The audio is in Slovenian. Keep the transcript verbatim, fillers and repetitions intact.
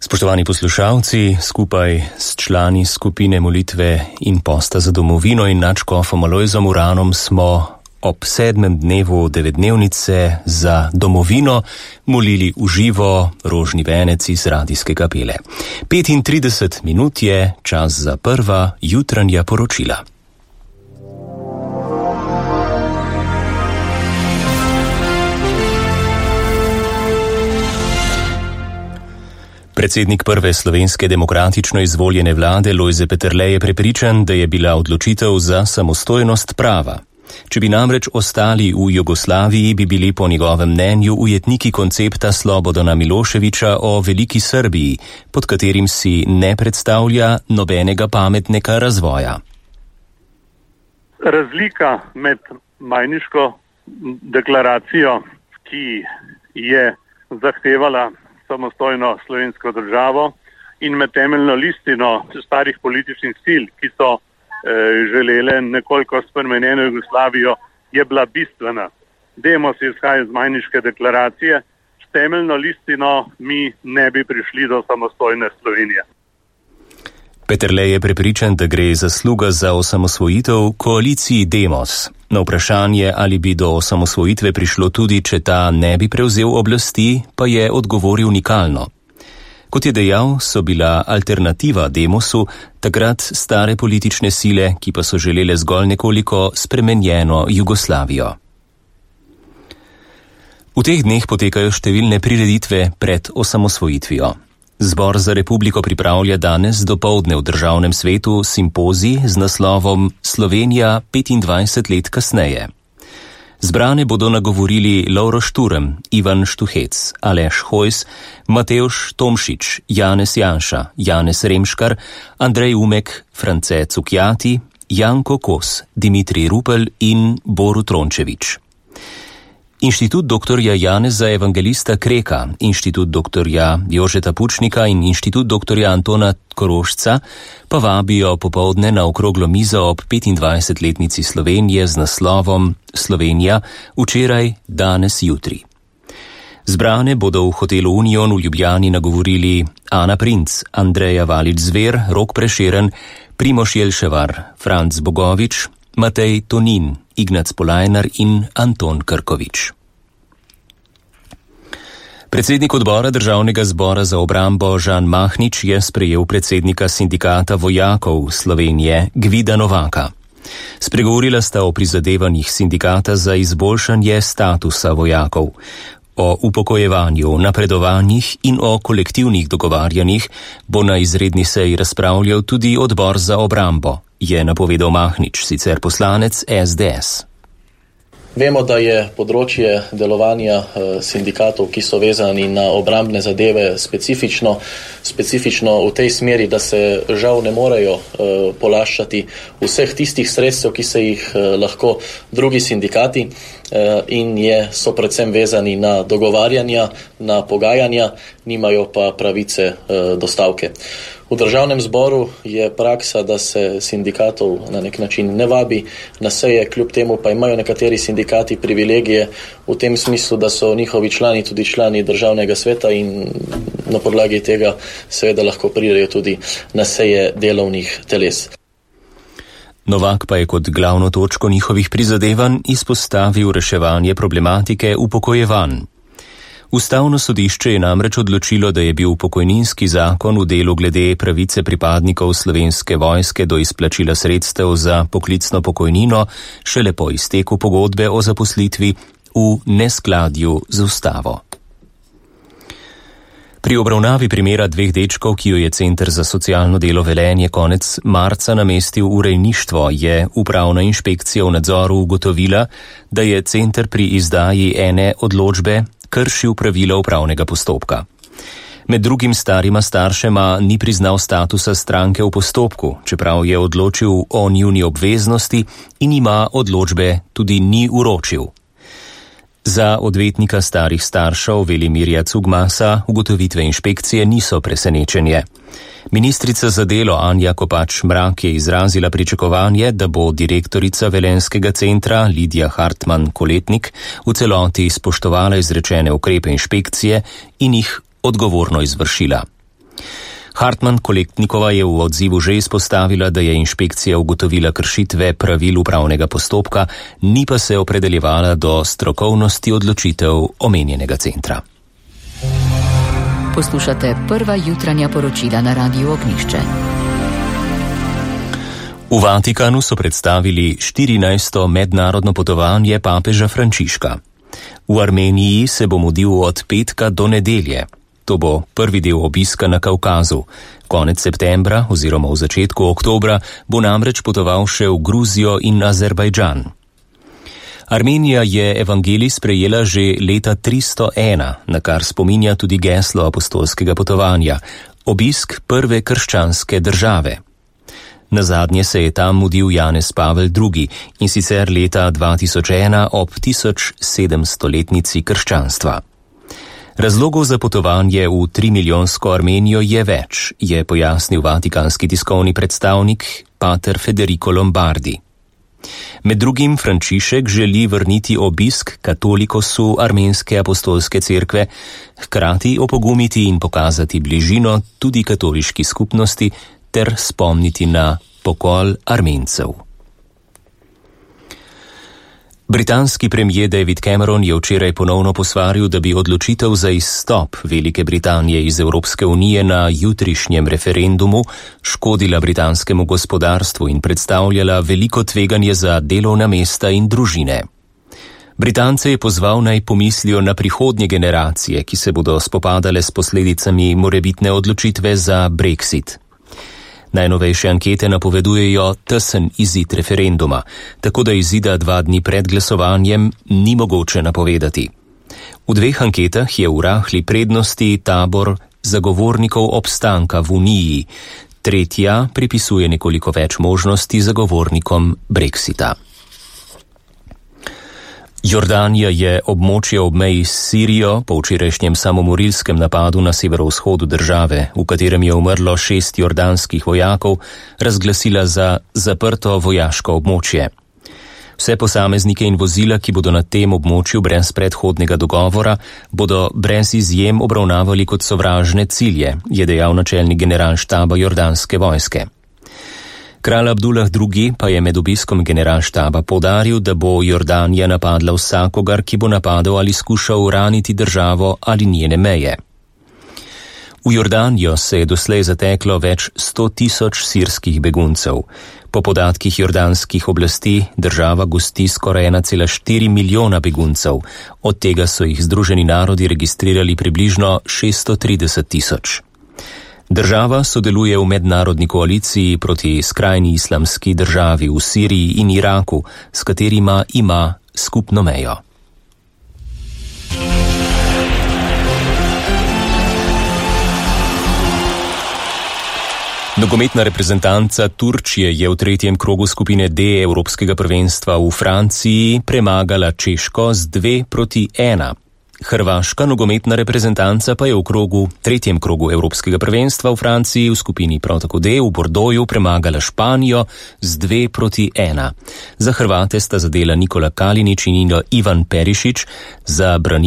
Spoštovani poslušalci, skupaj s člani skupine molitve in posta za domovino in nadškofom Alojzom Uranom smo ob sedmem dnevu devetdnevnice za domovino molili v živo rožni venec iz radijske kapele. petintrideset minut je čas za prva jutranja poročila. Predsednik prve slovenske demokratično izvoljene vlade Lojze Peterle je prepričan, da je bila odločitev za samostojnost prava. Če bi namreč ostali v Jugoslaviji, bi bili po njegovem mnenju ujetniki koncepta Slobodana Miloševića o veliki Srbiji, pod katerim si ne predstavlja nobenega pametnega razvoja. Razlika med Majniško deklaracijo, ki je zahtevala samostojno slovensko državo, in med temeljno listino starih političnih sil, ki so eh, želele nekoliko spremenjeno Jugoslavijo, je bila bistvena. Demos izhaja iz Majniške deklaracije, s temeljno listino mi ne bi prišli do samostojne Slovenije. Peterle je prepričan, da gre zasluga za osamosvojitev koaliciji Demos. Na vprašanje, ali bi do osamosvojitve prišlo tudi, če ta ne bi prevzel oblasti, pa je odgovoril unikalno. Kot je dejal, so bila alternativa Demosu takrat stare politične sile, ki pa so želele zgolj nekoliko spremenjeno Jugoslavijo. V teh dneh potekajo številne prireditve pred osamosvojitvijo. Zbor za republiko pripravlja danes dopoldne v državnem svetu simpozij z naslovom Slovenija petindvajset let kasneje. Zbrane bodo nagovorili Lovro Šturm, Ivan Štuhec, Aleš Hojs, Matevž Tomšič, Janez Janša, Janez Remškar, Andrej Umek, France Cukjati, Janko Kos, Dimitrij Rupel in Borut Rončević. Inštitut doktorja Janeza Evangelista Kreka, Inštitut doktorja Jožeta Pučnika in Inštitut doktorja Antona Korošca pa vabijo popoldne na okroglo mizo ob petindvajsetletnici Slovenije z naslovom Slovenija včeraj, danes, jutri. Zbrane bodo v hotelu Union v Ljubljani nagovorili Ana Princ, Andreja Valič-Zver, Rok Prešeren, Primož Jelševar, Franc Bogovič, Matej Tonin, Ignac Polajnar in Anton Krkovič. Predsednik odbora Državnega zbora za obrambo Žan Mahnič je sprejel predsednika sindikata vojakov Slovenije Gvida Novaka. Spregovorila sta o prizadevanjih sindikata za izboljšanje statusa vojakov, o upokojevanju, napredovanjih in o kolektivnih dogovarjanjih bo na izredni seji razpravljal tudi odbor za obrambo, je napovedal Mahnič, sicer poslanec S D S. Vemo, da je področje delovanja sindikatov, ki so vezani na obrambne zadeve, specifično, specifično v tej smeri, da se žal ne morejo polaščati vseh tistih sredstev, ki se jih lahko drugi sindikati, in je, so predvsem vezani na dogovarjanja, na pogajanja, nimajo pa pravice do stavke. V državnem zboru je praksa, da se sindikatov na nek način ne vabi na seje, kljub temu pa imajo nekateri sindikati privilegije v tem smislu, da so njihovi člani tudi člani državnega sveta in na podlagi tega seveda lahko pridejo tudi na seje delovnih teles. Novak pa je kot glavno točko njihovih prizadevanj izpostavil reševanje problematike upokojevanj. Ustavno sodišče je namreč odločilo, da je bil pokojninski zakon v delu glede pravice pripadnikov Slovenske vojske do izplačila sredstev za poklicno pokojnino šele po izteku pogodbe o zaposlitvi v neskladju z ustavo. Pri obravnavi primera dveh dečkov, ki jo je Center za socialno delo Velenje konec marca namestil v rejništvo, je upravna inšpekcija v nadzoru ugotovila, da je center pri izdaji ene odločbe kršil pravila upravnega postopka. Med drugim starima staršema ni priznal statusa stranke v postopku, čeprav je odločil o njuni obveznosti in ima odločbe tudi ni uročil. Za odvetnika starih staršev Velimirja Cugmasa ugotovitve inšpekcije niso presenečenje. Ministrica za delo Anja Kopač Mrak je izrazila pričakovanje, da bo direktorica Velenjskega centra Lidija Hartman-Koletnik v celoti spoštovala izrečene ukrepe inšpekcije in jih odgovorno izvršila. Hartman-Kolektnikova je v odzivu že izpostavila, da je inšpekcija ugotovila kršitve pravil upravnega postopka, ni pa se opredeljevala do strokovnosti odločitev omenjenega centra. Poslušate prva jutranja poročila na Radiu Ognjišče. V Vatikanu so predstavili štirinajsto mednarodno potovanje papeža Frančiška. V Armeniji se bo mudil od petka do nedelje. To bo prvi del obiska na Kavkazu. Konec septembra oziroma v začetku oktobra bo namreč potoval še v Gruzijo in Azerbajdžan. Armenija je evangelij sprejela že leta tristo ena, na kar spominja tudi geslo apostolskega potovanja, obisk prve krščanske države. Nazadnje se je tam mudil Janez Pavel drugi in sicer leta dva tisoč ena ob tisoč sedemstoletnici krščanstva. Razlogov za potovanje v trimilijonsko Armenijo je več, je pojasnil vatikanski tiskovni predstavnik pater Federico Lombardi. Med drugim Frančišek želi vrniti obisk katolikosu armenske apostolske cerkve, hkrati opogumiti in pokazati bližino tudi katoliški skupnosti ter spomniti na pokol Armencev. Britanski premijer David Cameron je včeraj ponovno posvaril, da bi odločitev za izstop Velike Britanije iz Evropske unije na jutrišnjem referendumu škodila britanskemu gospodarstvu in predstavljala veliko tveganje za delovna mesta in družine. Britance je pozval naj pomislijo na prihodnje generacije, ki se bodo spopadale s posledicami morebitne odločitve za Brexit. Najnovejše ankete napovedujejo tesen izid referenduma, tako da izida dva dni pred glasovanjem ni mogoče napovedati. V dveh anketah je v rahli prednosti tabor zagovornikov obstanka v Uniji, tretja pripisuje nekoliko več možnosti zagovornikom Brexita. Jordanija je območje ob meji s Sirijo po včerajšnjem samomorilskem napadu na severovzhodu države, v katerem je umrlo šest jordanskih vojakov, razglasila za zaprto vojaško območje. Vse posameznike in vozila, ki bodo na tem območju brez predhodnega dogovora, bodo brez izjem obravnavali kot sovražne cilje, je dejal načelnik generalštaba jordanske vojske. Kralj Abdullah drugi pa je med obiskom generalštaba poudaril, da bo Jordanija napadla vsakogar, ki bo napadel ali skušal raniti državo ali njene meje. V Jordanijo se je doslej zateklo več sto tisoč sirskih beguncev. Po podatkih jordanskih oblasti država gosti skoraj ena cela štiri milijona beguncev, od tega so jih Združeni narodi registrirali približno šeststo trideset tisoč. Država sodeluje v mednarodni koaliciji proti skrajni islamski državi v Siriji in Iraku, s katerima ima skupno mejo. Nogometna reprezentanca Turčije je v tretjem krogu skupine D Evropskega prvenstva v Franciji premagala Češko z dve proti ena. Hrvaška nogometna reprezentanca pa je v krogu, tretjem krogu Evropskega prvenstva v Franciji v skupini prav tako D v Bordeauxu premagala Španijo z dve proti ena. Za Hrvate sta zadela Nikola Kalinić in Ivan Perišić, za branilce